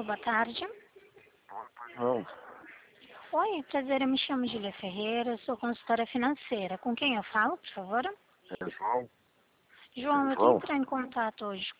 Alô, boa tarde. Não, Oi, prazer, eu me chamo Julia Ferreira, eu sou consultora financeira. Com quem eu falo, por favor? é João. João, É eu estou João? entrando em contato hoje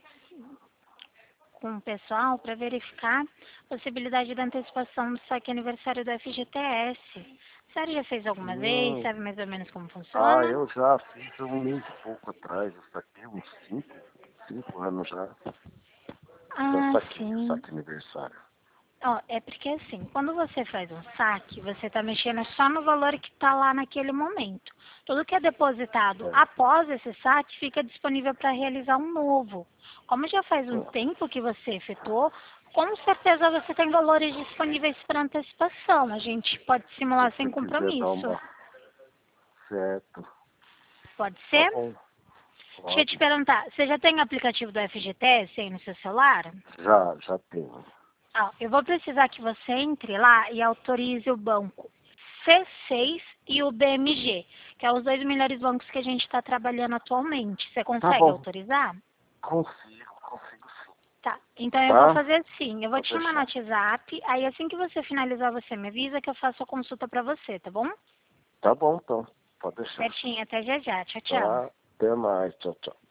com o pessoal para verificar a possibilidade da antecipação do saque aniversário do FGTS. A senhora já fez alguma vez? Hum, Sabe mais ou menos como funciona? eu já fiz um mês e pouco atrás, isso aqui, uns 5 anos já. Já Ah, saquei o sim. saque aniversário. Ó, é porque assim, quando você faz um saque, você está mexendo só no valor que está lá naquele momento. Tudo que é depositado É, após esse saque fica disponível para realizar um novo. Como já faz um é. tempo que você efetuou, com certeza você tem valores disponíveis para antecipação. A gente pode Se simular sem você quiser dar compromisso. uma... Certo. Pode Tá ser? bom, Deixa eu te pode. perguntar, você já tem o aplicativo do FGTS aí no seu celular? Já tenho. Ó, eu vou precisar que você entre lá e autorize o banco C6 e o BMG, que são os dois melhores bancos que a gente está trabalhando atualmente. Você Tá consegue bom, autorizar? consigo sim. Tá, então eu vou Tá? fazer assim, eu vou Pode te chamar no deixar. WhatsApp, aí assim que você finalizar você me avisa que eu faço a consulta para você, tá bom? Tá bom, então. Pode deixar. Certinho, até já já, tchau, tchau. Tá? Até mais. Tchau, tchau.